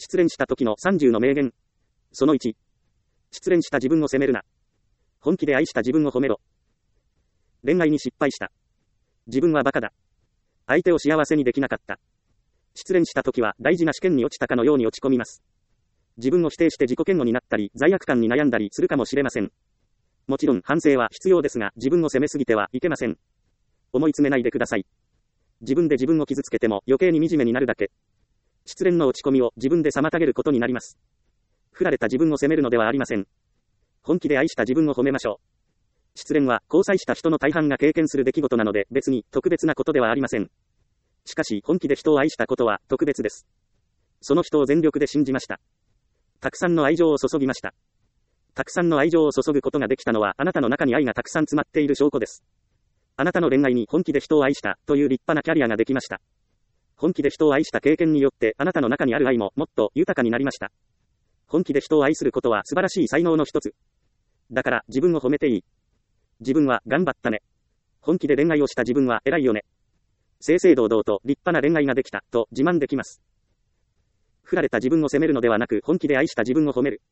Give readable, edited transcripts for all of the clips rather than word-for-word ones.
失恋した時の30の名言。その1。失恋した自分を責めるな。本気で愛した自分を褒めろ。恋愛に失敗した。自分はバカだ。相手を幸せにできなかった。失恋した時は大事な試験に落ちたかのように落ち込みます。自分を否定して自己嫌悪になったり、罪悪感に悩んだりするかもしれません。もちろん反省は必要ですが、自分を責めすぎてはいけません。思い詰めないでください。自分で自分を傷つけても余計に惨めになるだけ。失恋の落ち込みを自分で妨げることになります。振られた自分を責めるのではありません。本気で愛した自分を褒めましょう。失恋は交際した人の大半が経験する出来事なので別に特別なことではありません。しかし本気で人を愛したことは特別です。その人を全力で信じました。たくさんの愛情を注ぎました。たくさんの愛情を注ぐことができたのはあなたの中に愛がたくさん詰まっている証拠です。あなたの恋愛に本気で人を愛したという立派なキャリアができました。本気で人を愛した経験によってあなたの中にある愛ももっと豊かになりました。本気で人を愛することは素晴らしい才能の一つ。だから自分を褒めていい。自分は頑張ったね。本気で恋愛をした自分は偉いよね。正々堂々と立派な恋愛ができたと自慢できます。振られた自分を責めるのではなく本気で愛した自分を褒める。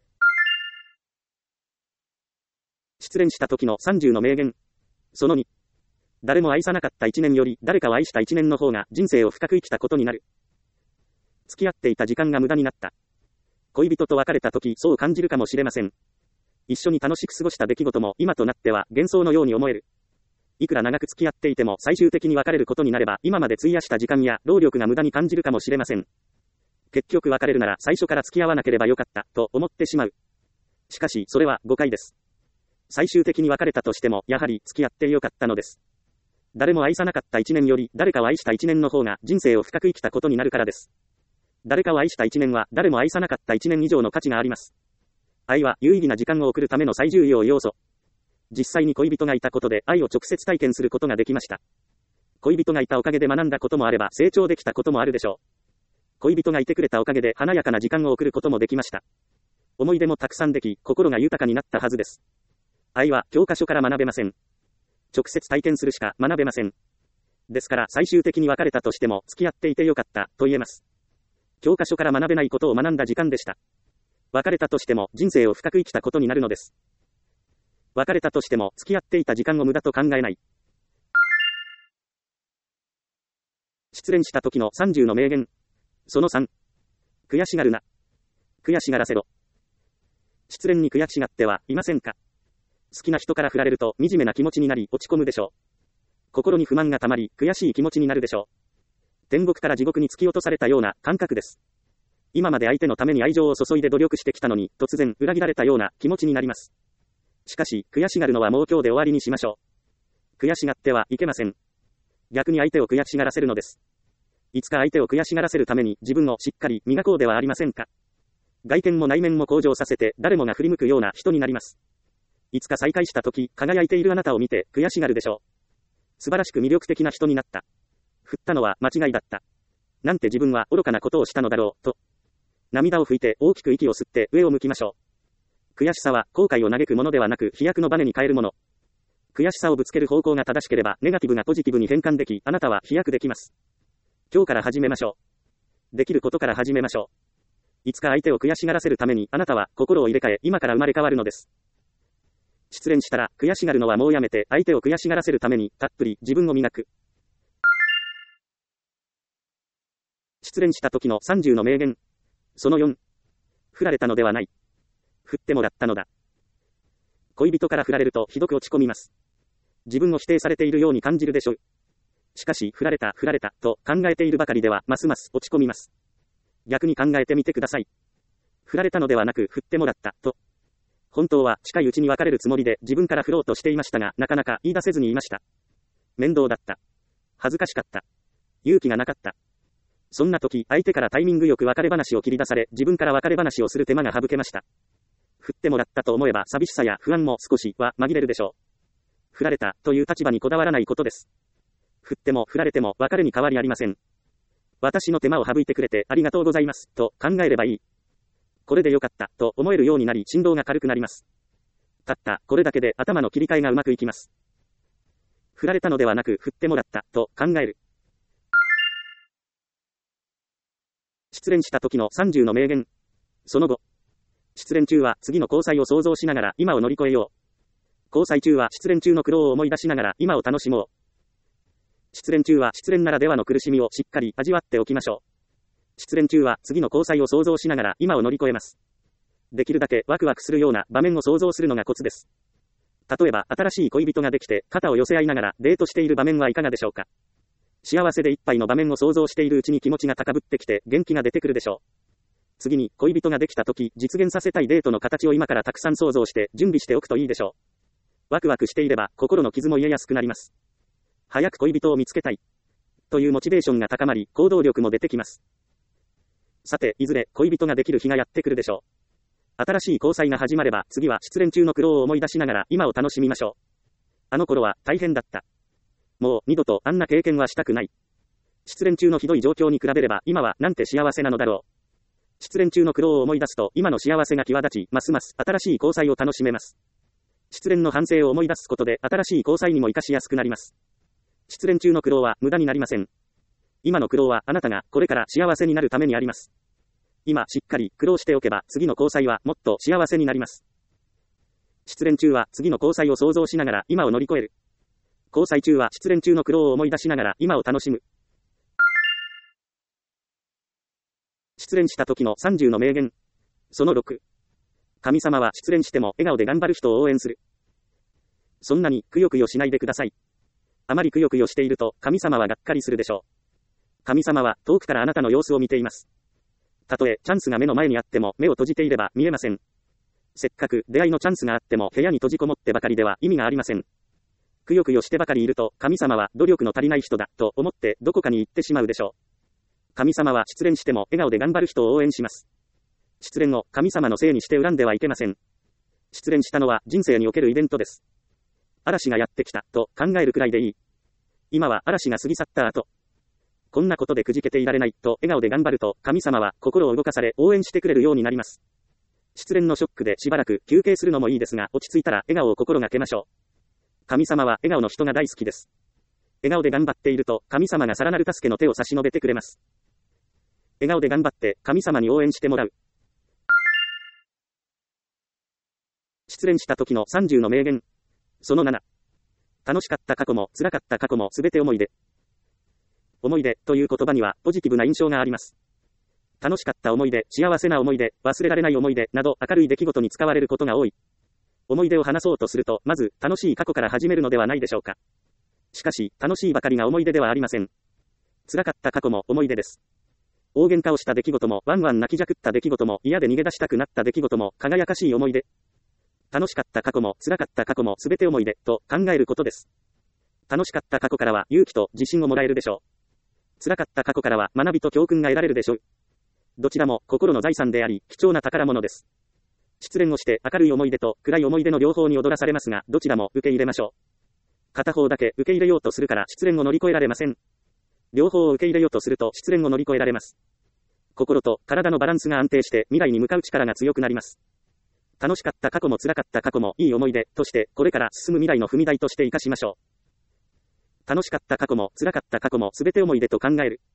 失恋した時の30の名言。その2。誰も愛さなかった1年より誰かを愛した1年の方が人生を深く生きたことになる。付き合っていた時間が無駄になった。恋人と別れた時そう感じるかもしれません。一緒に楽しく過ごした出来事も今となっては幻想のように思える。いくら長く付き合っていても最終的に別れることになれば今まで費やした時間や労力が無駄に感じるかもしれません。結局別れるなら最初から付き合わなければよかったと思ってしまう。しかしそれは誤解です。最終的に別れたとしてもやはり付き合ってよかったのです。誰も愛さなかった1年より誰かを愛した1年の方が人生を深く生きたことになるからです。誰かを愛した1年は誰も愛さなかった1年以上の価値があります。愛は有意義な時間を送るための最重要要素。実際に恋人がいたことで愛を直接体験することができました。恋人がいたおかげで学んだこともあれば成長できたこともあるでしょう。恋人がいてくれたおかげで華やかな時間を送ることもできました。思い出もたくさんでき、心が豊かになったはずです。愛は教科書から学べません。直接体験するしか学べません。ですから最終的に別れたとしても付き合っていてよかったと言えます。教科書から学べないことを学んだ時間でした。別れたとしても人生を深く生きたことになるのです。別れたとしても付き合っていた時間を無駄と考えない。失恋した時の30の名言。その3。悔しがるな。悔しがらせろ。失恋に悔しがってはいませんか？好きな人から振られると惨めな気持ちになり落ち込むでしょう。心に不満がたまり悔しい気持ちになるでしょう。天国から地獄に突き落とされたような感覚です。今まで相手のために愛情を注いで努力してきたのに突然裏切られたような気持ちになります。しかし悔しがるのはもう今日で終わりにしましょう。悔しがってはいけません。逆に相手を悔しがらせるのです。いつか相手を悔しがらせるために自分をしっかり磨こうではありませんか。外見も内面も向上させて誰もが振り向くような人になります。いつか再会した時輝いているあなたを見て悔しがるでしょう。素晴らしく魅力的な人になった。振ったのは間違いだった。なんて自分は愚かなことをしたのだろうと。涙を拭いて大きく息を吸って上を向きましょう。悔しさは後悔を嘆くものではなく飛躍のバネに変えるもの。悔しさをぶつける方向が正しければネガティブがポジティブに変換でき、あなたは飛躍できます。今日から始めましょう。できることから始めましょう。いつか相手を悔しがらせるためにあなたは心を入れ替え今から生まれ変わるのです。失恋したら悔しがるのはもうやめて相手を悔しがらせるためにたっぷり自分を磨く。失恋した時の30の名言。その4。振られたのではない。振ってもらったのだ。恋人から振られるとひどく落ち込みます。自分を否定されているように感じるでしょう。しかし振られたと考えているばかりではますます落ち込みます。逆に考えてみてください。振られたのではなく振ってもらったと。本当は近いうちに別れるつもりで自分から振ろうとしていましたがなかなか言い出せずにいました。面倒だった。恥ずかしかった。勇気がなかった。そんな時相手からタイミングよく別れ話を切り出され自分から別れ話をする手間が省けました。振ってもらったと思えば寂しさや不安も少しは紛れるでしょう。振られたという立場にこだわらないことです。振っても振られても別れに変わりありません。私の手間を省いてくれてありがとうございますと考えればいい。これでよかったと思えるようになり振動が軽くなります。たったこれだけで頭の切り替えがうまくいきます。振られたのではなく振ってもらったと考える。 失恋した時の30の名言。その後。失恋中は次の交際を想像しながら今を乗り越えよう。交際中は失恋中の苦労を思い出しながら今を楽しもう。失恋中は失恋ならではの苦しみをしっかり味わっておきましょう。失恋中は次の交際を想像しながら今を乗り越えます。できるだけワクワクするような場面を想像するのがコツです。例えば新しい恋人ができて肩を寄せ合いながらデートしている場面はいかがでしょうか。幸せでいっぱいの場面を想像しているうちに気持ちが高ぶってきて元気が出てくるでしょう。次に恋人ができた時実現させたいデートの形を今からたくさん想像して準備しておくといいでしょう。ワクワクしていれば心の傷も癒えやすくなります。早く恋人を見つけたいというモチベーションが高まり行動力も出てきます。さていずれ恋人ができる日がやってくるでしょう。新しい交際が始まれば次は失恋中の苦労を思い出しながら今を楽しみましょう。あの頃は大変だった。もう二度とあんな経験はしたくない。失恋中のひどい状況に比べれば今はなんて幸せなのだろう。失恋中の苦労を思い出すと今の幸せが際立ちますます新しい交際を楽しめます。失恋の反省を思い出すことで新しい交際にも活かしやすくなります。失恋中の苦労は無駄になりません。今の苦労はあなたがこれから幸せになるためにあります。今しっかり苦労しておけば次の交際はもっと幸せになります。失恋中は次の交際を想像しながら今を乗り越える。交際中は失恋中の苦労を思い出しながら今を楽しむ。失恋した時の30の名言。その6。神様は失恋しても笑顔で頑張る人を応援する。そんなにくよくよしないでください。あまりくよくよしていると神様はがっかりするでしょう。神様は遠くからあなたの様子を見ています。たとえチャンスが目の前にあっても目を閉じていれば見えません。せっかく出会いのチャンスがあっても部屋に閉じこもってばかりでは意味がありません。くよくよしてばかりいると神様は努力の足りない人だと思ってどこかに行ってしまうでしょう。神様は失恋しても笑顔で頑張る人を応援します。失恋を神様のせいにして恨んではいけません。失恋したのは人生におけるイベントです。嵐がやってきたと考えるくらいでいい。今は嵐が過ぎ去った後。こんなことでくじけていられないと笑顔で頑張ると神様は心を動かされ応援してくれるようになります。失恋のショックでしばらく休憩するのもいいですが落ち着いたら笑顔を心がけましょう。神様は笑顔の人が大好きです。笑顔で頑張っていると神様がさらなる助けの手を差し伸べてくれます。笑顔で頑張って神様に応援してもらう。失恋した時の30の名言。その7。楽しかった過去も辛かった過去もすべて思い出。思い出という言葉にはポジティブな印象があります。楽しかった思い出、幸せな思い出、忘れられない思い出など明るい出来事に使われることが多い。思い出を話そうとするとまず楽しい過去から始めるのではないでしょうか。しかし楽しいばかりが思い出ではありません。辛かった過去も思い出です。大喧嘩をした出来事もワンワン泣きじゃくった出来事も嫌で逃げ出したくなった出来事も輝かしい思い出。楽しかった過去も辛かった過去もすべて思い出と考えることです。楽しかった過去からは勇気と自信をもらえるでしょう。辛かった過去からは学びと教訓が得られるでしょう。どちらも心の財産であり貴重な宝物です。失恋をして明るい思い出と暗い思い出の両方に踊らされますがどちらも受け入れましょう。片方だけ受け入れようとするから失恋を乗り越えられません。両方を受け入れようとすると失恋を乗り越えられます。心と体のバランスが安定して未来に向かう力が強くなります。楽しかった過去も辛かった過去もいい思い出としてこれから進む未来の踏み台として生かしましょう。楽しかった過去も辛かった過去もすべて思い出と考える。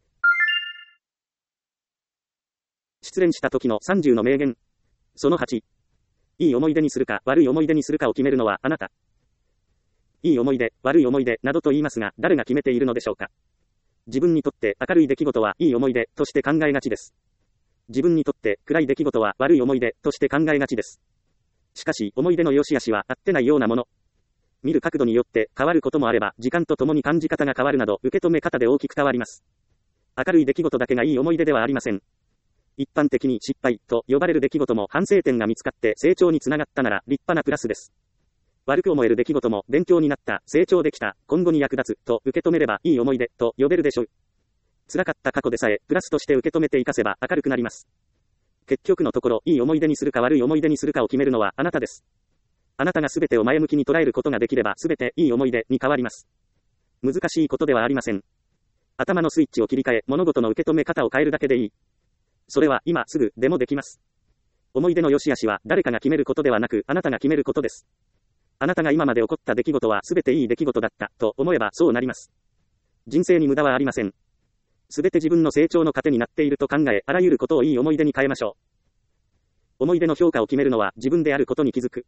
失恋した時の30の名言。その8。いい思い出にするか悪い思い出にするかを決めるのはあなた。いい思い出、悪い思い出などと言いますが誰が決めているのでしょうか。自分にとって明るい出来事はいい思い出として考えがちです。自分にとって暗い出来事は悪い思い出として考えがちです。しかし思い出の良し悪しは合ってないようなもの。見る角度によって変わることもあれば時間とともに感じ方が変わるなど受け止め方で大きく変わります。明るい出来事だけがいい思い出ではありません。一般的に失敗と呼ばれる出来事も反省点が見つかって成長につながったなら立派なプラスです。悪く思える出来事も勉強になった、成長できた、今後に役立つと受け止めればいい思い出と呼べるでしょう。辛かった過去でさえプラスとして受け止めて生かせば明るくなります。結局のところいい思い出にするか悪い思い出にするかを決めるのはあなたです。あなたが全てを前向きに捉えることができれば全ていい思い出に変わります。難しいことではありません。頭のスイッチを切り替え物事の受け止め方を変えるだけでいい。それは今すぐでもできます。思い出の良し悪しは誰かが決めることではなくあなたが決めることです。あなたが今まで起こった出来事は全ていい出来事だったと思えばそうなります。人生に無駄はありません。 すべて自分の成長の糧になっていると考え、あらゆることをいい思い出に変えましょう。思い出の評価を決めるのは自分であることに気づく。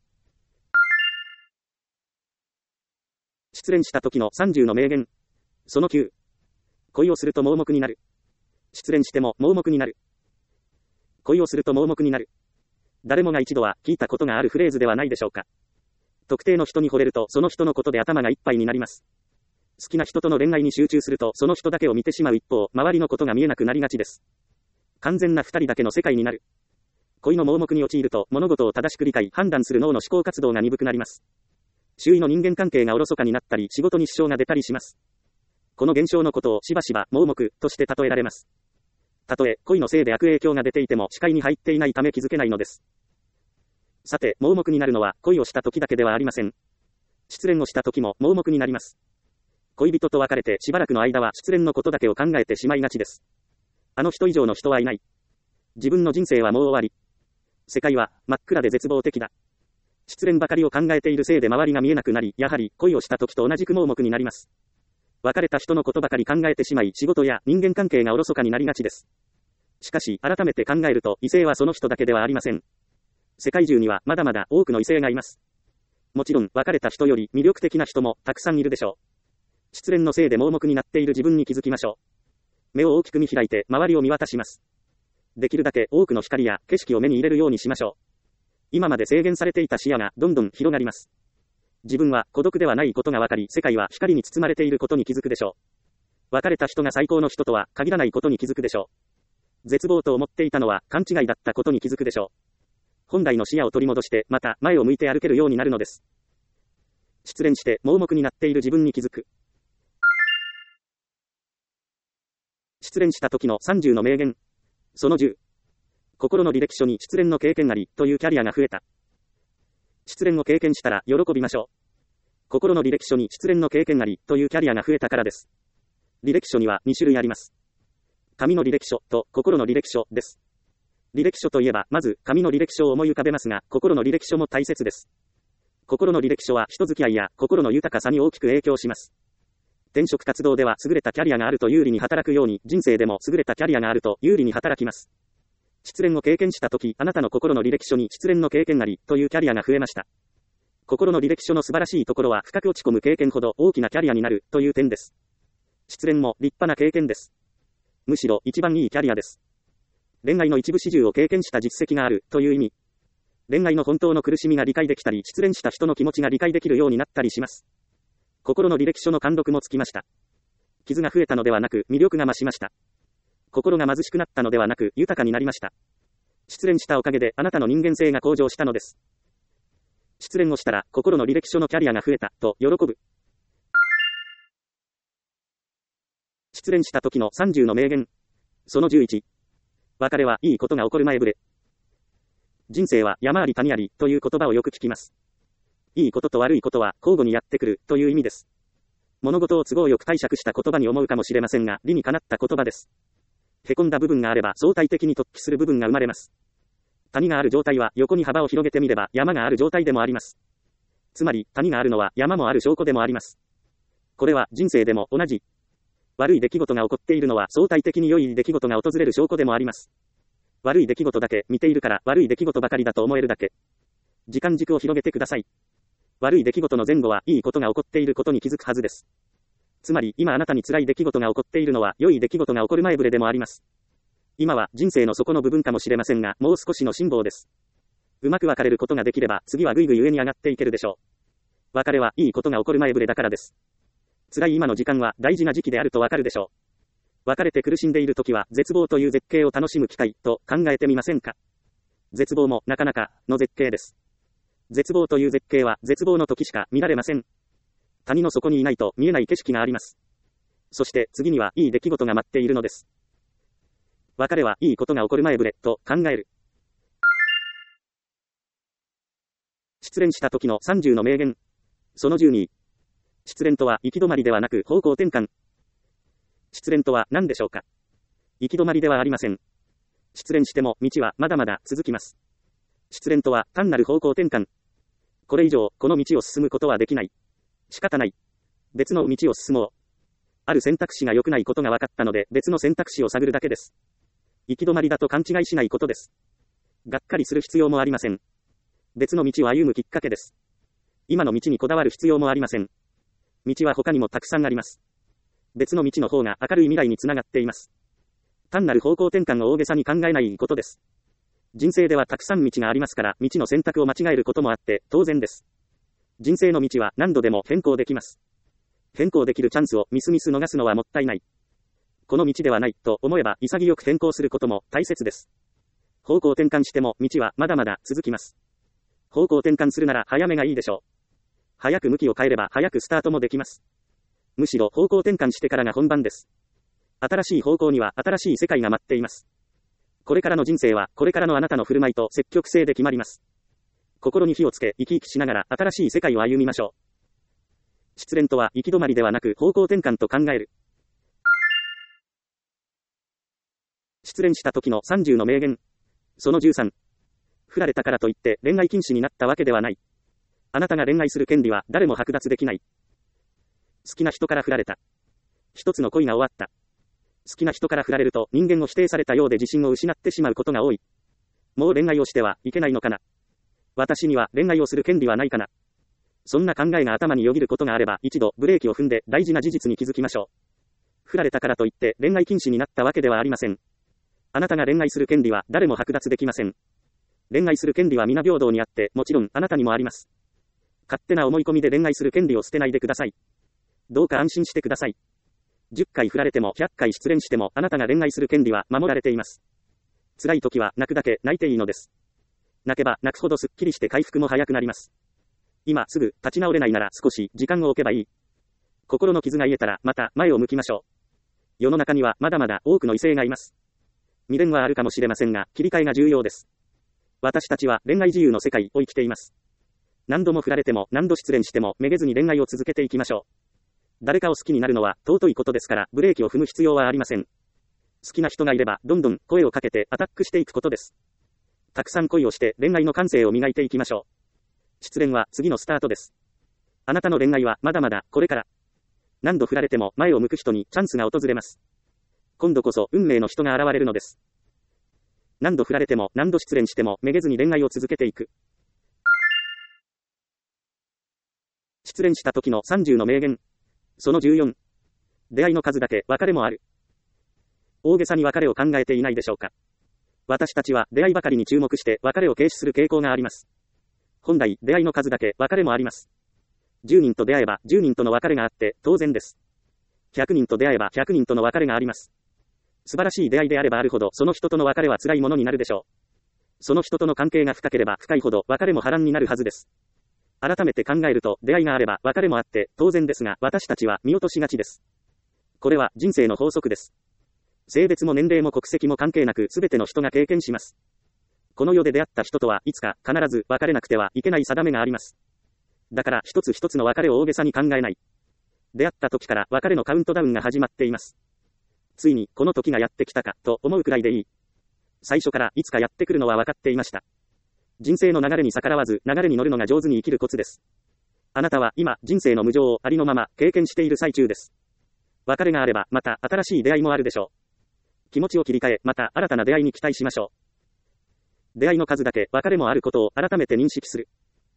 失恋した時の30の名言。その9。恋をすると盲目になる。失恋しても盲目になる。恋をすると盲目になる。誰もが一度は聞いたことがあるフレーズではないでしょうか。特定の人に惚れるとその人のことで頭がいっぱいになります。好きな人との恋愛に集中するとその人だけを見てしまう一方、周りのことが見えなくなりがちです。完全な二人だけの世界になる。恋の盲目に陥ると物事を正しく理解、判断する脳の思考活動が鈍くなります。周囲の人間関係がおろそかになったり、仕事に支障が出たりします。この現象のことをしばしば盲目として例えられます。たとえ恋のせいで悪影響が出ていても視界に入っていないため気づけないのです。さて、盲目になるのは恋をした時だけではありません。失恋をした時も盲目になります。恋人と別れてしばらくの間は失恋のことだけを考えてしまいがちです。あの人以上の人はいない。自分の人生はもう終わり。世界は真っ暗で絶望的だ。失恋ばかりを考えているせいで周りが見えなくなり、やはり恋をした時と同じく盲目になります。別れた人のことばかり考えてしまい、仕事や人間関係がおろそかになりがちです。しかし、改めて考えると、異性はその人だけではありません。世界中にはまだまだ多くの異性がいます。もちろん、別れた人より魅力的な人もたくさんいるでしょう。失恋のせいで盲目になっている自分に気づきましょう。目を大きく見開いて周りを見渡します。できるだけ多くの光や景色を目に入れるようにしましょう。今まで制限されていた視野がどんどん広がります。自分は孤独ではないことが分かり、世界は光に包まれていることに気づくでしょう。別れた人が最高の人とは限らないことに気づくでしょう。絶望と思っていたのは勘違いだったことに気づくでしょう。本来の視野を取り戻して、また前を向いて歩けるようになるのです。失恋して盲目になっている自分に気づく。失恋した時の30の名言。その10。心の履歴書に失恋の経験ありというキャリアが増えた。失恋を経験したら喜びましょう。心の履歴書に失恋の経験ありというキャリアが増えたからです。履歴書には2種類あります。紙の履歴書と心の履歴書です。履歴書といえば、まず紙の履歴書を思い浮かべますが、心の履歴書も大切です。心の履歴書は人付き合いや心の豊かさに大きく影響します。転職活動では優れたキャリアがあると有利に働くように、人生でも優れたキャリアがあると有利に働きます。失恋を経験したとき、あなたの心の履歴書に失恋の経験ありというキャリアが増えました。心の履歴書の素晴らしいところは、深く落ち込む経験ほど大きなキャリアになるという点です。失恋も立派な経験です。むしろ一番いいキャリアです。恋愛の一部始終を経験した実績があるという意味。恋愛の本当の苦しみが理解できたり、失恋した人の気持ちが理解できるようになったりします。心の履歴書の貫禄もつきました。傷が増えたのではなく、魅力が増しました。心が貧しくなったのではなく、豊かになりました。失恋したおかげであなたの人間性が向上したのです。失恋をしたら、心の履歴書のキャリアが増えた、と喜ぶ。失恋した時の30の名言。その11。別れはいいことが起こる前触れ。人生は山あり谷ありという言葉をよく聞きます。いいことと悪いことは交互にやってくるという意味です。物事を都合よく解釈した言葉に思うかもしれませんが、理にかなった言葉です。へこんだ部分があれば相対的に突起する部分が生まれます。谷がある状態は横に幅を広げてみれば山がある状態でもあります。つまり谷があるのは山もある証拠でもあります。これは人生でも同じ。悪い出来事が起こっているのは相対的に良い出来事が訪れる証拠でもあります。悪い出来事だけ見ているから悪い出来事ばかりだと思えるだけ。時間軸を広げてください。悪い出来事の前後はいいことが起こっていることに気づくはずです。つまり今あなたに辛い出来事が起こっているのは良い出来事が起こる前触れでもあります。今は人生の底の部分かもしれませんが、もう少しの辛抱です。うまく別れることができれば次はぐいぐい上に上がっていけるでしょう。別れはいいことが起こる前触れだからです。辛い今の時間は大事な時期であるとわかるでしょう。別れて苦しんでいる時は絶望という絶景を楽しむ機会と考えてみませんか。絶望もなかなかの絶景です。絶望という絶景は絶望の時しか見られません。谷の底にいないと見えない景色があります。そして次にはいい出来事が待っているのです。別れはいいことが起こる前触れと考える。失恋した時の30の名言。その12。失恋とは行き止まりではなく方向転換。失恋とは何でしょうか。行き止まりではありません。失恋しても道はまだまだ続きます。失恋とは単なる方向転換。これ以上この道を進むことはできない。仕方ない。別の道を進もう。 ある選択肢が良くないことが分かったので別の選択肢を探るだけです。行き止まりだと勘違いしないことです。がっかりする必要もありません。別の道を歩むきっかけです。今の道にこだわる必要もありません。道は他にもたくさんあります。別の道の方が明るい未来につながっています。単なる方向転換を大げさに考えないことです。人生ではたくさん道がありますから、道の選択を間違えることもあって当然です。人生の道は何度でも変更できます。変更できるチャンスをみすみす逃すのはもったいない。この道ではないと思えば潔く変更することも大切です。方向転換しても道はまだまだ続きます。方向転換するなら早めがいいでしょう。早く向きを変えれば早くスタートもできます。むしろ方向転換してからが本番です。新しい方向には新しい世界が待っています。これからの人生はこれからのあなたの振る舞いと積極性で決まります。心に火をつけ生き生きしながら新しい世界を歩みましょう。失恋とは行き止まりではなく方向転換と考える。失恋した時の30の名言。その13。振られたからといって恋愛禁止になったわけではない。あなたが恋愛する権利は誰も剥奪できない。好きな人から振られた。一つの恋が終わった。好きな人から振られると人間を否定されたようで自信を失ってしまうことが多い。もう恋愛をしてはいけないのかな。私には恋愛をする権利はないかな。そんな考えが頭によぎることがあれば一度ブレーキを踏んで大事な事実に気づきましょう。振られたからといって恋愛禁止になったわけではありません。あなたが恋愛する権利は誰も剥奪できません。恋愛する権利は皆平等にあって、もちろんあなたにもあります。勝手な思い込みで恋愛する権利を捨てないでください。どうか安心してください。10回振られても100回失恋してもあなたが恋愛する権利は守られています。辛い時は泣くだけ泣いていいのです。泣けば泣くほどすっきりして回復も早くなります。今すぐ立ち直れないなら少し時間を置けばいい。心の傷が癒えたらまた前を向きましょう。世の中にはまだまだ多くの異性がいます。未練はあるかもしれませんが、切り替えが重要です。私たちは恋愛自由の世界を生きています。何度も振られても何度失恋してもめげずに恋愛を続けていきましょう。誰かを好きになるのは尊いことですから、ブレーキを踏む必要はありません。好きな人がいればどんどん声をかけてアタックしていくことです。たくさん恋をして恋愛の感性を磨いていきましょう。失恋は次のスタートです。あなたの恋愛はまだまだこれから。何度振られても前を向く人にチャンスが訪れます。今度こそ運命の人が現れるのです。何度振られても何度失恋してもめげずに恋愛を続けていく。失恋した時の30の名言。その14。出会いの数だけ別れもある。大げさに別れを考えていないでしょうか。私たちは出会いばかりに注目して別れを軽視する傾向があります。本来出会いの数だけ別れもあります。10人と出会えば10人との別れがあって当然です。100人と出会えば100人との別れがあります。素晴らしい出会いであればあるほどその人との別れは辛いものになるでしょう。その人との関係が深ければ深いほど別れも波乱になるはずです。改めて考えると出会いがあれば別れもあって当然ですが、私たちは見落としがちです。これは人生の法則です。性別も年齢も国籍も関係なく全ての人が経験します。この世で出会った人とはいつか必ず別れなくてはいけない定めがあります。だから一つ一つの別れを大げさに考えない。出会った時から別れのカウントダウンが始まっています。ついにこの時がやってきたかと思うくらいでいい。最初からいつかやってくるのは分かっていました。人生の流れに逆らわず流れに乗るのが上手に生きるコツです。あなたは今人生の無常をありのまま経験している最中です。別れがあればまた新しい出会いもあるでしょう。気持ちを切り替えまた新たな出会いに期待しましょう。出会いの数だけ別れもあることを改めて認識する。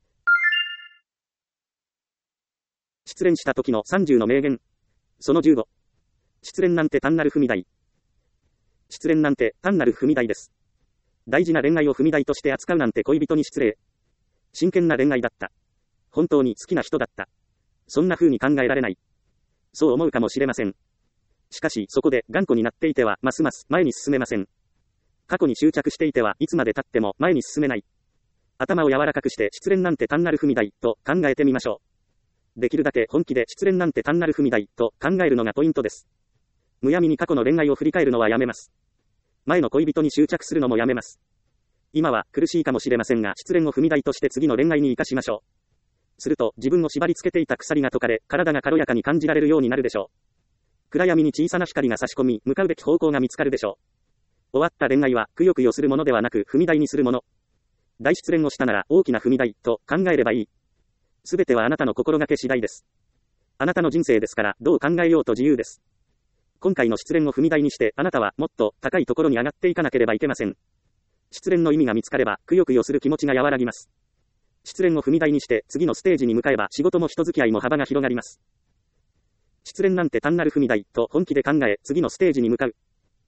失恋した時の30の名言。その15。失恋なんて単なる踏み台。失恋なんて単なる踏み台です。大事な恋愛を踏み台として扱うなんて恋人に失礼。真剣な恋愛だった。本当に好きな人だった。そんな風に考えられない。そう思うかもしれません。しかしそこで頑固になっていてはますます前に進めません。過去に執着していてはいつまで経っても前に進めない。頭を柔らかくして失恋なんて単なる踏み台と考えてみましょう。できるだけ本気で失恋なんて単なる踏み台と考えるのがポイントです。むやみに過去の恋愛を振り返るのはやめます。前の恋人に執着するのもやめます。今は苦しいかもしれませんが、失恋を踏み台として次の恋愛に生かしましょう。すると自分を縛り付けていた鎖が解かれ、体が軽やかに感じられるようになるでしょう。暗闇に小さな光が差し込み、向かうべき方向が見つかるでしょう。終わった恋愛はくよくよするものではなく踏み台にするもの。大失恋をしたなら大きな踏み台と考えればいい。すべてはあなたの心がけ次第です。 あなたの人生ですから、どう考えようと自由です。今回の失恋を踏み台にして、あなたはもっと高いところに上がっていかなければいけません。失恋の意味が見つかれば、くよくよする気持ちが和らぎます。失恋を踏み台にして、次のステージに向かえば、仕事も人付き合いも幅が広がります。失恋なんて単なる踏み台、と本気で考え、次のステージに向かう。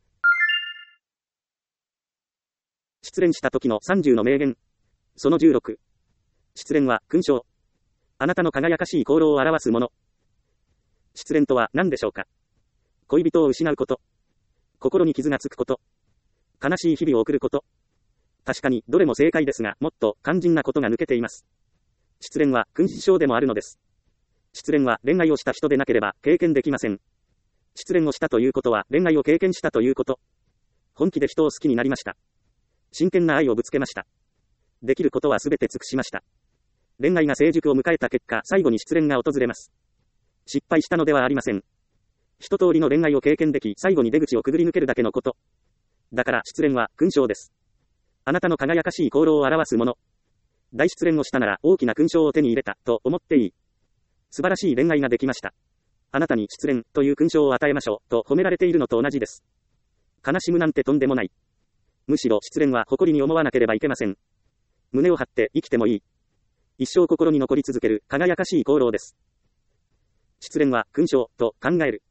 失恋した時の30の名言。その16。失恋は勲章。あなたの輝かしい功労を表すもの。失恋とは何でしょうか。恋人を失うこと。心に傷がつくこと。悲しい日々を送ること。確かに、どれも正解ですが、もっと肝心なことが抜けています。失恋は勲章でもあるのです。失恋は恋愛をした人でなければ経験できません。失恋をしたということは恋愛を経験したということ。本気で人を好きになりました。真剣な愛をぶつけました。できることはすべて尽くしました。恋愛が成熟を迎えた結果、最後に失恋が訪れます。失敗したのではありません。一通りの恋愛を経験でき、最後に出口をくぐり抜けるだけのこと。だから失恋は勲章です。あなたの輝かしい功労を表すもの。大失恋をしたなら大きな勲章を手に入れた、と思っていい。素晴らしい恋愛ができました。あなたに失恋という勲章を与えましょう、と褒められているのと同じです。悲しむなんてとんでもない。むしろ失恋は誇りに思わなければいけません。胸を張って生きてもいい。一生心に残り続ける輝かしい功労です。失恋は勲章と考える。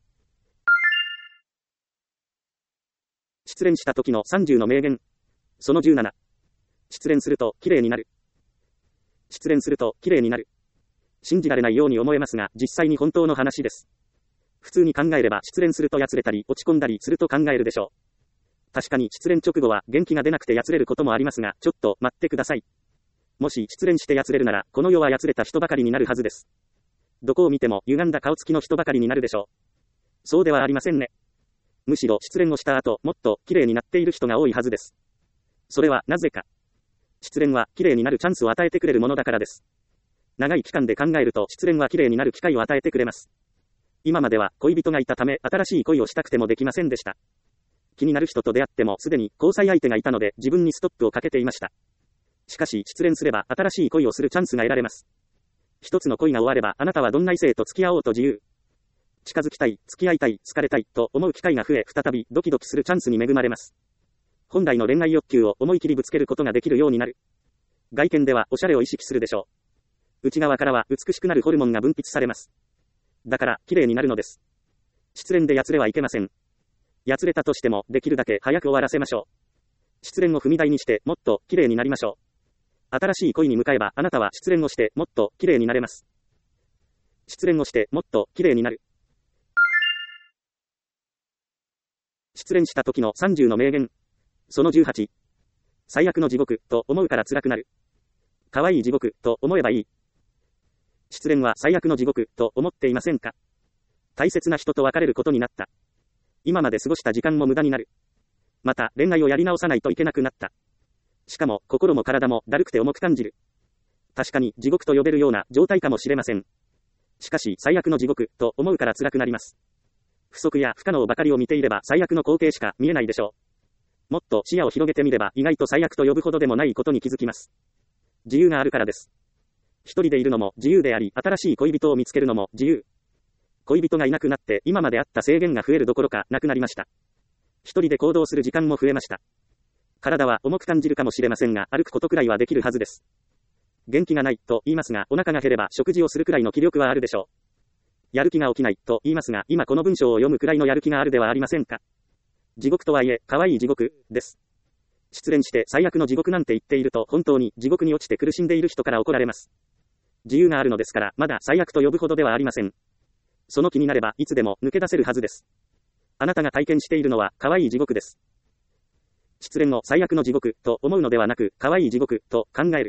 失恋した時の30の名言。その17。失恋すると綺麗になる。失恋すると綺麗になる。信じられないように思えますが、実際に本当の話です。普通に考えれば失恋するとやつれたり落ち込んだりすると考えるでしょう。確かに失恋直後は元気が出なくてやつれることもありますが、ちょっと待ってください。もし失恋してやつれるなら、この世はやつれた人ばかりになるはずです。どこを見ても歪んだ顔つきの人ばかりになるでしょう。そうではありませんね。むしろ失恋をした後、もっと綺麗になっている人が多いはずです。それはなぜか。失恋は綺麗になるチャンスを与えてくれるものだからです。長い期間で考えると失恋は綺麗になる機会を与えてくれます。今までは恋人がいたため新しい恋をしたくてもできませんでした。気になる人と出会ってもすでに交際相手がいたので自分にストップをかけていました。しかし失恋すれば新しい恋をするチャンスが得られます。一つの恋が終わればあなたはどんな異性と付き合おうと自由。近づきたい、付き合いたい、好かれたいと思う機会が増え再びドキドキするチャンスに恵まれます。本来の恋愛欲求を思い切りぶつけることができるようになる。外見ではおしゃれを意識するでしょう。内側からは美しくなるホルモンが分泌されます。だから綺麗になるのです。失恋でやつれはいけません。やつれたとしてもできるだけ早く終わらせましょう。失恋を踏み台にしてもっと綺麗になりましょう。新しい恋に向かえばあなたは失恋をしてもっと綺麗になれます。失恋をしてもっと綺麗になる。失恋した時の30の名言。その18。最悪の地獄と思うから辛くなる。可愛い地獄と思えばいい。失恋は最悪の地獄と思っていませんか。大切な人と別れることになった。今まで過ごした時間も無駄になる。また恋愛をやり直さないといけなくなった。しかも心も体もだるくて重く感じる。確かに地獄と呼べるような状態かもしれません。しかし最悪の地獄と思うから辛くなります。不足や不可能ばかりを見ていれば最悪の光景しか見えないでしょう。もっと視野を広げてみれば意外と最悪と呼ぶほどでもないことに気づきます。自由があるからです。一人でいるのも自由であり、新しい恋人を見つけるのも自由。恋人がいなくなって今まであった制限が増えるどころかなくなりました。一人で行動する時間も増えました。体は重く感じるかもしれませんが、歩くことくらいはできるはずです。元気がないと言いますが、お腹が減れば食事をするくらいの気力はあるでしょう。やる気が起きないと言いますが、今この文章を読むくらいのやる気があるではありませんか。地獄とはいえ、可愛い地獄です。失恋して最悪の地獄なんて言っていると、本当に地獄に落ちて苦しんでいる人から怒られます。自由があるのですから、まだ最悪と呼ぶほどではありません。その気になれば、いつでも抜け出せるはずです。あなたが体験しているのは、可愛い地獄です。失恋を最悪の地獄と思うのではなく、可愛い地獄と考える。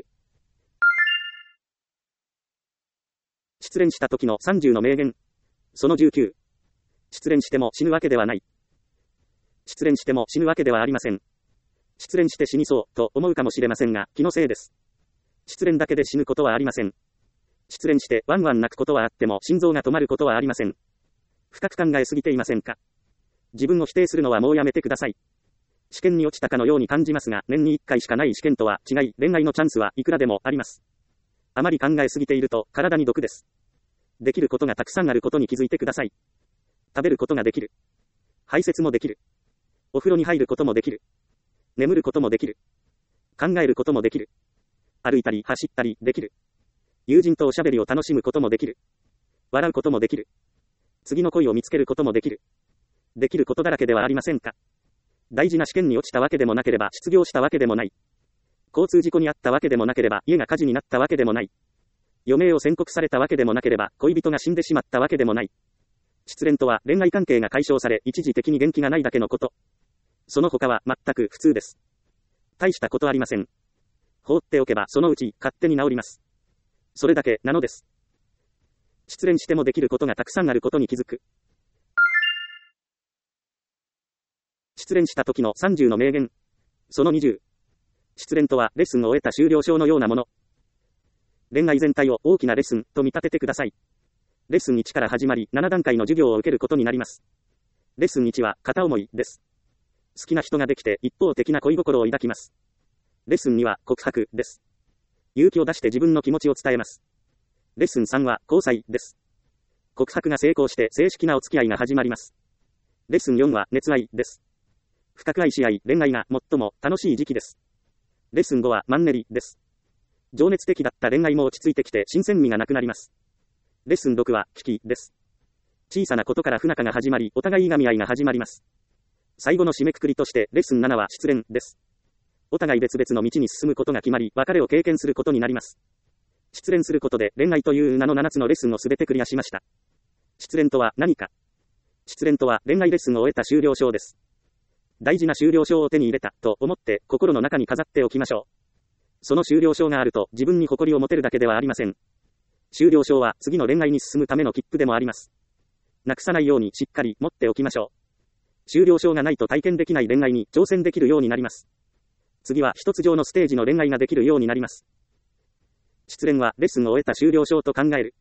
失恋した時の30の名言。その19。失恋しても死ぬわけではない。失恋しても死ぬわけではありません。失恋して死にそうと思うかもしれませんが、気のせいです。失恋だけで死ぬことはありません。失恋してワンワン泣くことはあっても心臓が止まることはありません。深く考えすぎていませんか。自分を否定するのはもうやめてください。試験に落ちたかのように感じますが、年に1回しかない試験とは違い、恋愛のチャンスはいくらでもあります。あまり考えすぎていると体に毒です。 できることがたくさんあることに気づいてください。食べることができる。排泄もできる。お風呂に入ることもできる。眠ることもできる。考えることもできる。歩いたり走ったりできる。友人とおしゃべりを楽しむこともできる。笑うこともできる。次の恋を見つけることもできる。できることだらけではありませんか。大事な試験に落ちたわけでもなければ失業したわけでもない。交通事故に遭ったわけでもなければ家が火事になったわけでもない。余命を宣告されたわけでもなければ恋人が死んでしまったわけでもない。失恋とは恋愛関係が解消され一時的に元気がないだけのこと。その他は全く普通です。大したことありません。放っておけばそのうち勝手に治ります。それだけなのです。失恋してもできることがたくさんあることに気づく。失恋した時の30の名言。その20。失恋とはレッスンを終えた修了証のようなもの。恋愛全体を大きなレッスンと見立ててください。レッスン1から始まり7段階の授業を受けることになります。レッスン1は片思いです。好きな人ができて一方的な恋心を抱きます。レッスン2は告白です。勇気を出して自分の気持ちを伝えます。レッスン3は交際です。告白が成功して正式なお付き合いが始まります。レッスン4は熱愛です。深く愛し合い恋愛が最も楽しい時期です。レッスン5はマンネリです。情熱的だった恋愛も落ち着いてきて新鮮味がなくなります。レッスン6は危機です。小さなことから不仲が始まりお互いいがみ合いが始まります。最後の締めくくりとしてレッスン7は失恋です。お互い別々の道に進むことが決まり別れを経験することになります。失恋することで恋愛という名の7つのレッスンをすべてクリアしました。失恋とは何か。失恋とは恋愛レッスンを終えた修了証です。大事な修了証を手に入れたと思って心の中に飾っておきましょう。その修了証があると自分に誇りを持てるだけではありません。修了証は次の恋愛に進むための切符でもあります。なくさないようにしっかり持っておきましょう。修了証がないと体験できない恋愛に挑戦できるようになります。次は一つ上のステージの恋愛ができるようになります。失恋はレッスンを終えた修了証と考える。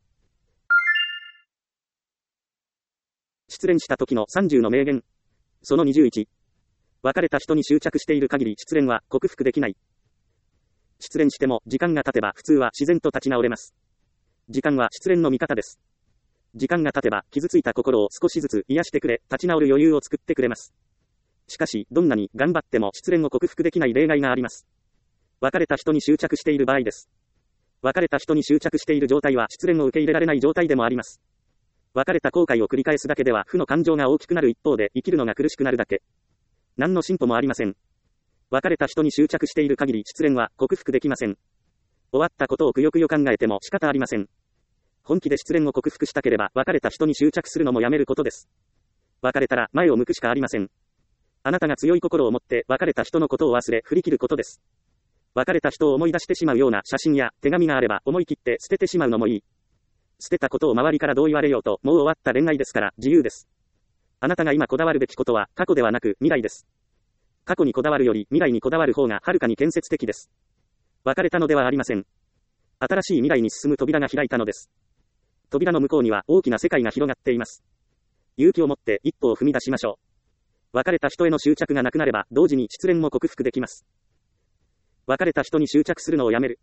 失恋した時の30の名言。その21。別れた人に執着している限り失恋は克服できない。失恋しても時間が経てば普通は自然と立ち直れます。時間は失恋の味方です。時間が経てば傷ついた心を少しずつ癒してくれ、立ち直る余裕を作ってくれます。しかし、どんなに頑張っても失恋を克服できない例外があります。別れた人に執着している場合です。別れた人に執着している状態は失恋を受け入れられない状態でもあります。別れた後悔を繰り返すだけでは負の感情が大きくなる一方で生きるのが苦しくなるだけ。何の進歩もありません。別れた人に執着している限り失恋は克服できません。終わったことをくよくよ考えても仕方ありません。本気で失恋を克服したければ別れた人に執着するのもやめることです。別れたら前を向くしかありません。あなたが強い心を持って別れた人のことを忘れ振り切ることです。別れた人を思い出してしまうような写真や手紙があれば思い切って捨ててしまうのもいい。捨てたことを周りからどう言われようともう終わった恋愛ですから自由です。あなたが今こだわるべきことは過去ではなく未来です。過去にこだわるより未来にこだわる方がはるかに建設的です。別れたのではありません。新しい未来に進む扉が開いたのです。扉の向こうには大きな世界が広がっています。勇気を持って一歩を踏み出しましょう。別れた人への執着がなくなれば同時に失恋も克服できます。別れた人に執着するのをやめる。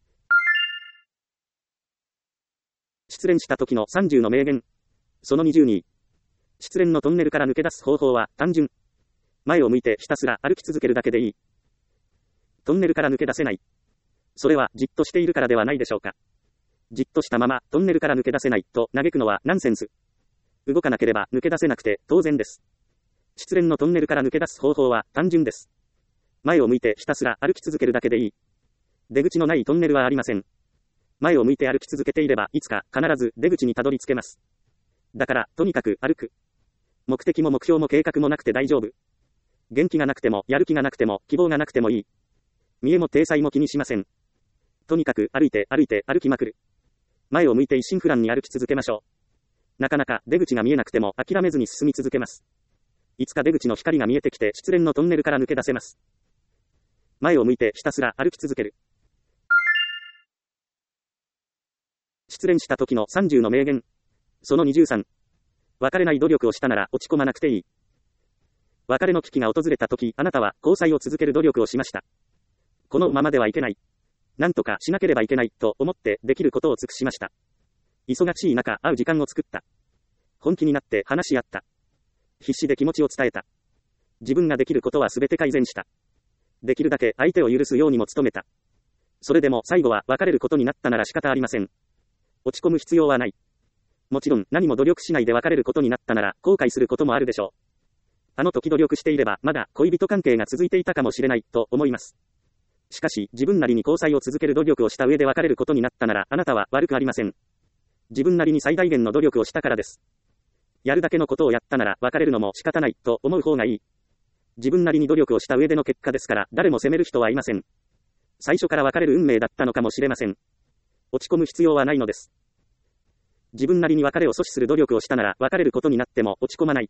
失恋した時の30の名言。その20に。失恋のトンネルから抜け出す方法は単純。前を向いてひたすら歩き続けるだけでいい。トンネルから抜け出せない。それはじっとしているからではないでしょうか。じっとしたままトンネルから抜け出せないと嘆くのはナンセンス。動かなければ抜け出せなくて当然です。失恋のトンネルから抜け出す方法は単純です。前を向いてひたすら歩き続けるだけでいい。出口のないトンネルはありません。前を向いて歩き続けていればいつか必ず出口にたどり着けます。だからとにかく歩く。目的も目標も計画もなくて大丈夫。元気がなくてもやる気がなくても希望がなくてもいい。見栄も体裁も気にしません。とにかく歩いて歩きまくる。前を向いて一心不乱に歩き続けましょう。なかなか出口が見えなくても諦めずに進み続けます。いつか出口の光が見えてきて失恋のトンネルから抜け出せます。前を向いてひたすら歩き続ける。失恋した時の30の名言。その23。別れない努力をしたなら落ち込まなくていい。別れの危機が訪れた時、あなたは交際を続ける努力をしました。このままではいけない。なんとかしなければいけないと思ってできることを尽くしました。 忙しい中、会う時間を作った。本気になって話し合った。必死で気持ちを伝えた。自分ができることは全て改善した。できるだけ相手を許すようにも努めた。それでも最後は別れることになったなら仕方ありません。落ち込む必要はない。もちろん何も努力しないで別れることになったなら後悔することもあるでしょう。あの時努力していればまだ恋人関係が続いていたかもしれないと思います。しかし自分なりに交際を続ける努力をした上で別れることになったならあなたは悪くありません。自分なりに最大限の努力をしたからです。やるだけのことをやったなら別れるのも仕方ないと思う方がいい。自分なりに努力をした上での結果ですから誰も責める人はいません。最初から別れる運命だったのかもしれません。落ち込む必要はないのです。自分なりに別れを阻止する努力をしたなら別れることになっても落ち込まない。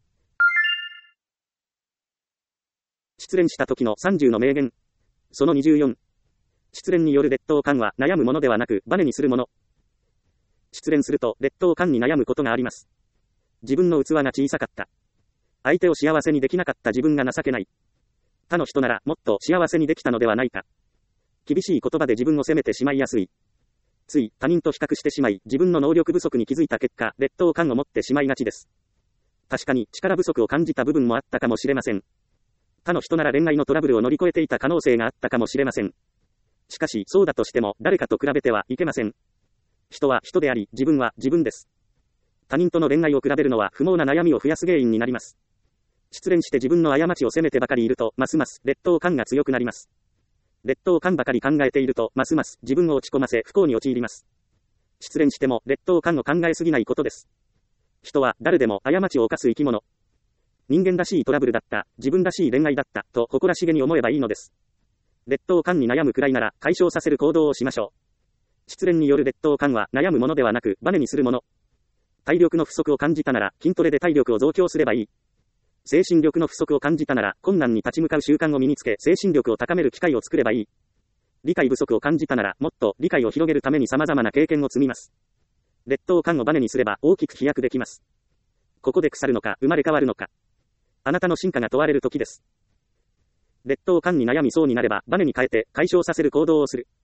失恋した時の30の名言。その24。失恋による劣等感は悩むものではなくバネにするもの。失恋すると劣等感に悩むことがあります。自分の器が小さかった。相手を幸せにできなかった自分が情けない。他の人ならもっと幸せにできたのではないか。厳しい言葉で自分を責めてしまいやすい。つい他人と比較してしまい自分の能力不足に気づいた結果劣等感を持ってしまいがちです。確かに力不足を感じた部分もあったかもしれません。他の人なら恋愛のトラブルを乗り越えていた可能性があったかもしれません。しかしそうだとしても誰かと比べてはいけません。人は人であり自分は自分です。他人との恋愛を比べるのは不毛な悩みを増やす原因になります。失恋して自分の過ちを責めてばかりいるとますます劣等感が強くなります。劣等感ばかり考えているとますます自分を落ち込ませ不幸に陥ります。失恋しても劣等感を考えすぎないことです。人は誰でも過ちを犯す生き物。人間らしいトラブルだった、自分らしい恋愛だったと誇らしげに思えばいいのです。劣等感に悩むくらいなら解消させる行動をしましょう。失恋による劣等感は悩むものではなくバネにするもの。体力の不足を感じたなら筋トレで体力を増強すればいい。精神力の不足を感じたなら困難に立ち向かう習慣を身につけ精神力を高める機会を作ればいい。理解不足を感じたならもっと理解を広げるために様々な経験を積みます。劣等感をバネにすれば大きく飛躍できます。ここで腐るのか生まれ変わるのか。あなたの進化が問われる時です。劣等感に悩みそうになればバネに変えて解消させる行動をする。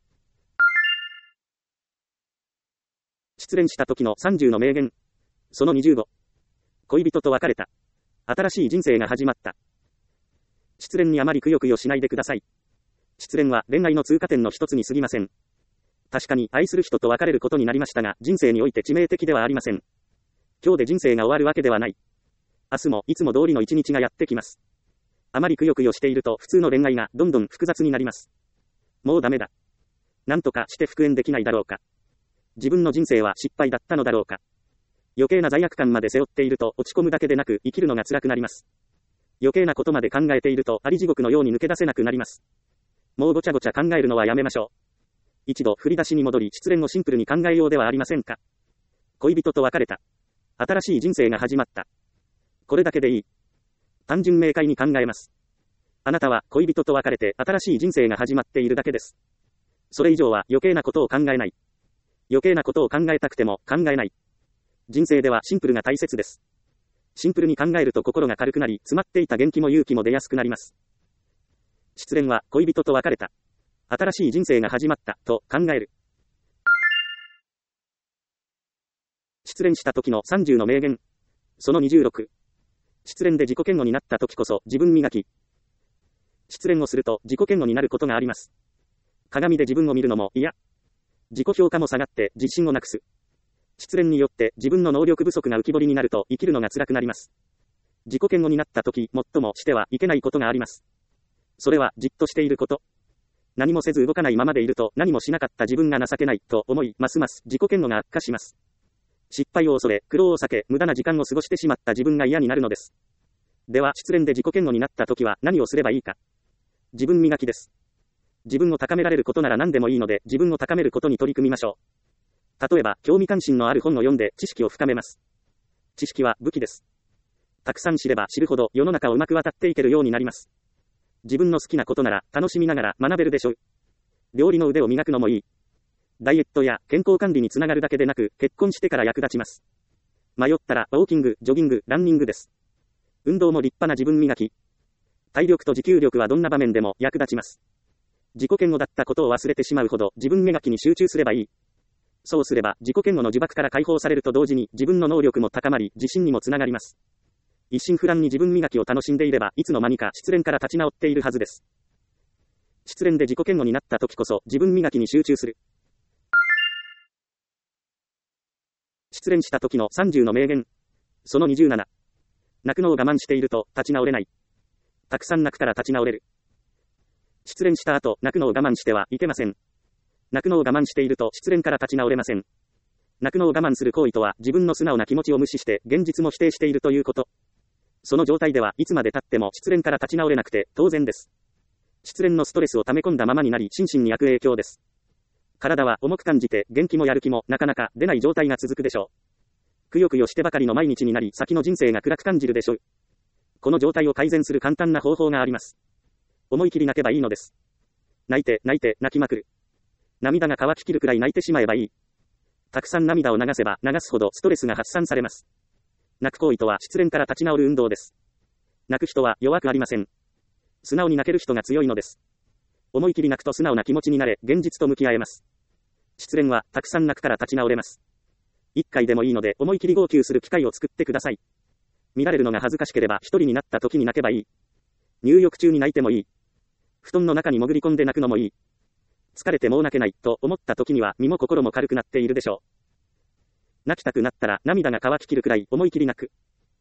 失恋した時の30の名言。その25。恋人と別れた。新しい人生が始まった。失恋にあまりくよくよしないでください。失恋は恋愛の通過点の一つに過ぎません。確かに愛する人と別れることになりましたが、人生において致命的ではありません。今日で人生が終わるわけではない。明日もいつも通りの一日がやってきます。あまりくよくよしていると普通の恋愛がどんどん複雑になります。もうダメだ。なんとかして復縁できないだろうか。自分の人生は失敗だったのだろうか。余計な罪悪感まで背負っていると落ち込むだけでなく生きるのが辛くなります。余計なことまで考えているとあり地獄のように抜け出せなくなります。もうごちゃごちゃ考えるのはやめましょう。一度振り出しに戻り失恋をシンプルに考えようではありませんか。恋人と別れた。新しい人生が始まった。これだけでいい。単純明快に考えます。あなたは恋人と別れて新しい人生が始まっているだけです。それ以上は余計なことを考えない。余計なことを考えたくても考えない。人生ではシンプルが大切です。シンプルに考えると心が軽くなり、詰まっていた元気も勇気も出やすくなります。失恋は恋人と別れた。新しい人生が始まったと考える。失恋した時の30の名言。その26。失恋で自己嫌悪になった時こそ自分磨き。失恋をすると自己嫌悪になることがあります。鏡で自分を見るのも嫌。自己評価も下がって自信をなくす。失恋によって自分の能力不足が浮き彫りになると生きるのが辛くなります。自己嫌悪になった時、最もしてはいけないことがあります。それはじっとしていること。何もせず動かないままでいると何もしなかった自分が情けないと思い、ますます自己嫌悪が悪化します。失敗を恐れ、苦労を避け、無駄な時間を過ごしてしまった自分が嫌になるのです。では、失恋で自己嫌悪になった時は何をすればいいか。自分磨きです。自分を高められることなら何でもいいので、自分を高めることに取り組みましょう。例えば、興味関心のある本を読んで知識を深めます。知識は武器です。たくさん知れば知るほど世の中をうまく渡っていけるようになります。自分の好きなことなら楽しみながら学べるでしょう。料理の腕を磨くのもいい。ダイエットや健康管理につながるだけでなく、結婚してから役立ちます。迷ったらウォーキング、ジョギング、ランニングです。運動も立派な自分磨き。体力と持久力はどんな場面でも役立ちます。自己嫌悪だったことを忘れてしまうほど自分磨きに集中すればいい。 そうすれば、自己嫌悪の呪縛から解放されると同時に、自分の能力も高まり、自信にもつながります。一心不乱に自分磨きを楽しんでいれば、いつの間にか失恋から立ち直っているはずです。失恋で自己嫌悪になった時こそ、自分磨きに集中する。失恋した時の30の名言。その27。泣くのを我慢していると、立ち直れない。たくさん泣くから立ち直れる。失恋した後、泣くのを我慢してはいけません。泣くのを我慢していると、失恋から立ち直れません。泣くのを我慢する行為とは、自分の素直な気持ちを無視して、現実も否定しているということ。その状態ではいつまで経っても失恋から立ち直れなくて当然です。失恋のストレスを溜め込んだままになり心身に悪影響です。体は重く感じて元気もやる気もなかなか出ない状態が続くでしょう。くよくよしてばかりの毎日になり先の人生が暗く感じるでしょう。この状態を改善する簡単な方法があります。思い切り泣けばいいのです。泣いて泣きまくる。涙が乾ききるくらい泣いてしまえばいい。たくさん涙を流せば流すほどストレスが発散されます。泣く行為とは失恋から立ち直る運動です。泣く人は弱くありません。素直に泣ける人が強いのです。思い切り泣くと素直な気持ちになれ、現実と向き合えます。失恋はたくさん泣くから立ち直れます。一回でもいいので思い切り号泣する機会を作ってください。見られるのが恥ずかしければ一人になった時に泣けばいい。入浴中に泣いてもいい。布団の中に潜り込んで泣くのもいい。疲れてもう泣けないと思った時には身も心も軽くなっているでしょう。泣きたくなったら涙が乾ききるくらい思い切り泣く。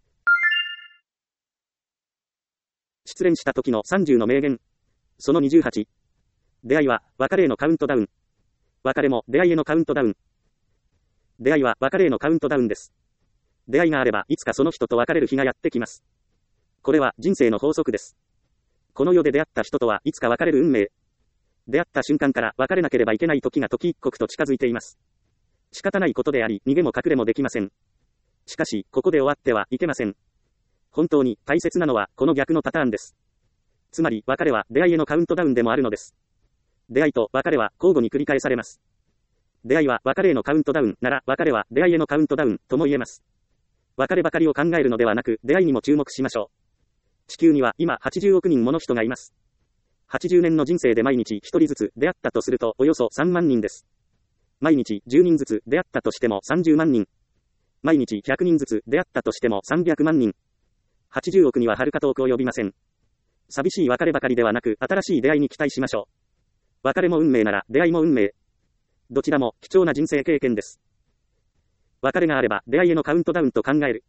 失恋した時の30の名言。その28。出会いは別れへのカウントダウン。別れも出会いへのカウントダウン。出会いは別れへのカウントダウンです。出会いがあればいつかその人と別れる日がやってきます。これは人生の法則です。この世で出会った人とはいつか別れる運命。出会った瞬間から別れなければいけない時が時一刻と近づいています。仕方ないことであり、逃げも隠れもできません。しかし、ここで終わってはいけません。本当に大切なのはこの逆のパターンです。つまり、別れは出会いへのカウントダウンでもあるのです。出会いと別れは交互に繰り返されます。出会いは別れへのカウントダウンなら、別れは出会いへのカウントダウンとも言えます。別ればかりを考えるのではなく、出会いにも注目しましょう。地球には今80億人もの人がいます。80年の人生で毎日1人ずつ出会ったとするとおよそ3万人です。毎日10人ずつ出会ったとしても30万人。毎日100人ずつ出会ったとしても300万人。80億には遥か遠く及びません。寂しい別ればかりではなく、新しい出会いに期待しましょう。別れも運命なら出会いも運命。どちらも貴重な人生経験です。別れがあれば出会いへのカウントダウンと考える。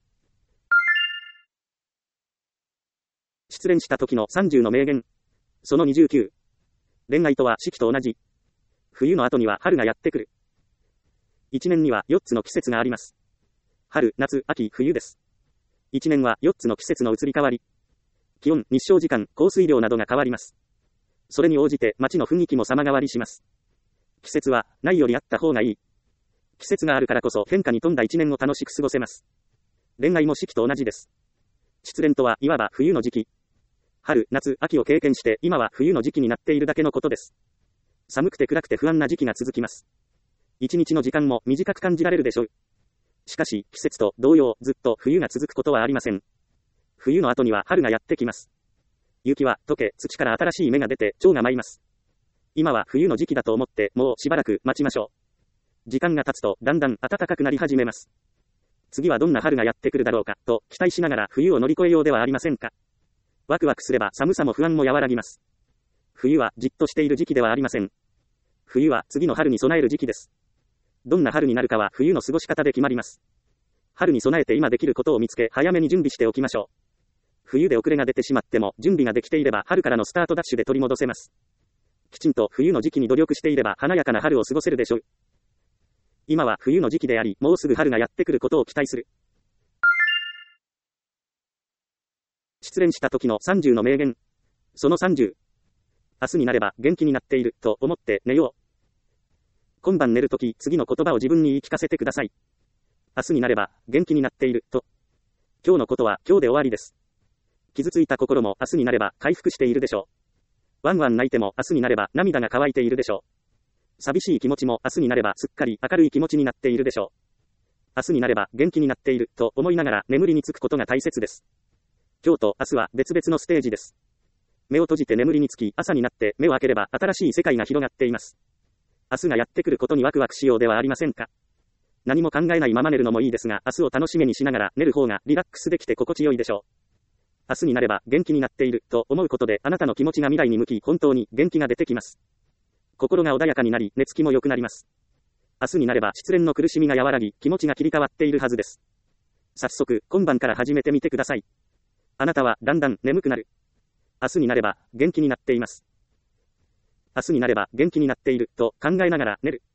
失恋した時の30の名言。その29。恋愛とは四季と同じ。冬の後には春がやってくる。一年には4つの季節があります。春、夏、秋、冬です。一年は4つの季節の移り変わり。気温、日照時間、降水量などが変わります。それに応じて街の雰囲気も様変わりします。季節はないよりあった方がいい。季節があるからこそ変化に富んだ一年を楽しく過ごせます。恋愛も四季と同じです。失恋とはいわば冬の時期。春、夏、秋を経験して今は冬の時期になっているだけのことです。寒くて暗くて不安な時期が続きます。一日の時間も短く感じられるでしょう。しかし、季節と同様、ずっと冬が続くことはありません。冬の後には春がやってきます。雪は溶け、土から新しい芽が出て、蝶が舞います。今は冬の時期だと思って、もうしばらく待ちましょう。時間が経つと、だんだん暖かくなり始めます。次はどんな春がやってくるだろうか、と期待しながら冬を乗り越えようではありませんか。ワクワクすれば寒さも不安も和らぎます。冬はじっとしている時期ではありません。冬は次の春に備える時期です。どんな春になるかは冬の過ごし方で決まります。春に備えて今できることを見つけ、早めに準備しておきましょう。冬で遅れが出てしまっても、準備ができていれば春からのスタートダッシュで取り戻せます。きちんと冬の時期に努力していれば華やかな春を過ごせるでしょう。今は冬の時期であり、もうすぐ春がやってくることを期待する。失恋した時の30の名言。その30。明日になれば元気になっていると思って寝よう。今晩寝るとき、次の言葉を自分に言い聞かせてください。明日になれば元気になっていると。今日のことは今日で終わりです。傷ついた心も明日になれば回復しているでしょう。ワンワン泣いても明日になれば涙が乾いているでしょう。寂しい気持ちも明日になればすっかり明るい気持ちになっているでしょう。明日になれば元気になっていると思いながら眠りにつくことが大切です。今日と明日は別々のステージです。目を閉じて眠りにつき、朝になって目を開ければ新しい世界が広がっています。 明日がやってくることにワクワクしようではありませんか。何も考えないまま寝るのもいいですが、明日を楽しみにしながら寝る方がリラックスできて心地よいでしょう。明日になれば元気になっていると思うことで、あなたの気持ちが未来に向き、本当に元気が出てきます。心が穏やかになり、寝つきも良くなります。明日になれば失恋の苦しみが和らぎ、気持ちが切り替わっているはずです。早速、今晩から始めてみてください。あなたはだんだん眠くなる。明日になれば元気になっています。明日になれば元気になっていると考えながら寝る。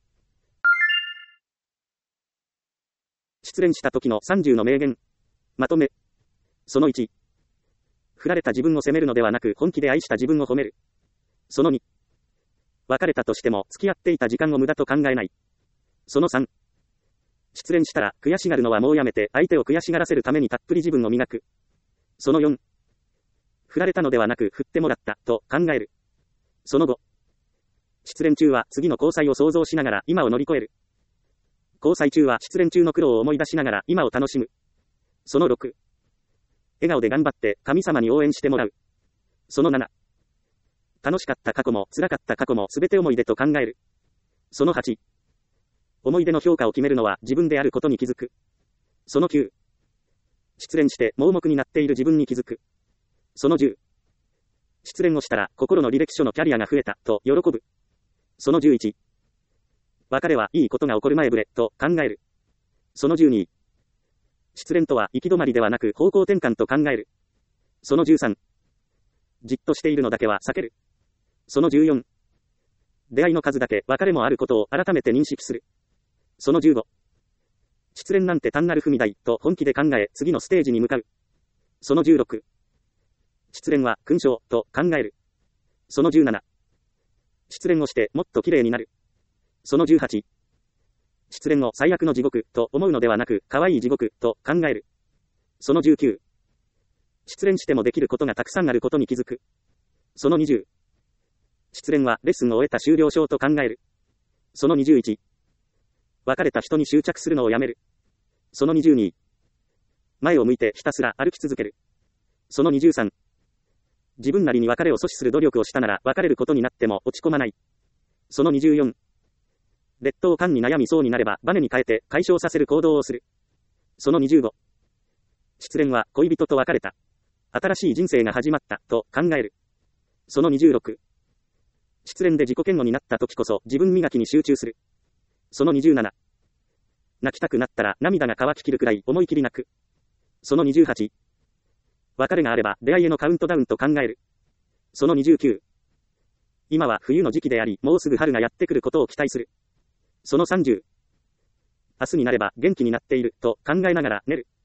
失恋した時の30の名言。まとめ。その1。振られた自分を責めるのではなく、本気で愛した自分を褒める。その2。別れたとしても付き合っていた時間を無駄と考えない。その3。失恋したら悔しがるのはもうやめて、相手を悔しがらせるためにたっぷり自分を磨く。その4。振られたのではなく振ってもらったと考える。その5。失恋中は次の交際を想像しながら今を乗り越える。交際中は失恋中の苦労を思い出しながら今を楽しむ。その6。笑顔で頑張って神様に応援してもらう。その7。楽しかった過去も辛かった過去も全て思い出と考える。その8。思い出の評価を決めるのは自分であることに気づく。その9。失恋して盲目になっている自分に気づく。その10。失恋をしたら心の履歴書のキャリアが増えたと喜ぶ。その11。別れはいいことが起こる前触れと考える。その12。失恋とは行き止まりではなく方向転換と考える。その13。じっとしているのだけは避ける。その14。出会いの数だけ別れもあることを改めて認識する。その15。失恋なんて単なる踏み台と本気で考え次のステージに向かう。その16。失恋は勲章と考える。その17。失恋をしてもっと綺麗になる。その18。失恋を最悪の地獄と思うのではなく可愛い地獄と考える。その19。失恋してもできることがたくさんあることに気づく。その20。失恋はレッスンを終えた終了証と考える。その21。別れた人に執着するのをやめる。その22。前を向いてひたすら歩き続ける。その23。自分なりに別れを阻止する努力をしたなら別れることになっても落ち込まない。その24。劣等感に悩みそうになればバネに変えて解消させる行動をする。その25。失恋は恋人と別れた。新しい人生が始まったと考える。その26。失恋で自己嫌悪になった時こそ自分磨きに集中する。その27。泣きたくなったら涙が乾ききるくらい思い切り泣く。その28。別れがあれば出会いへのカウントダウンと考える。その29。今は冬の時期であり、もうすぐ春がやってくることを期待する。その30。明日になれば元気になっていると考えながら寝る。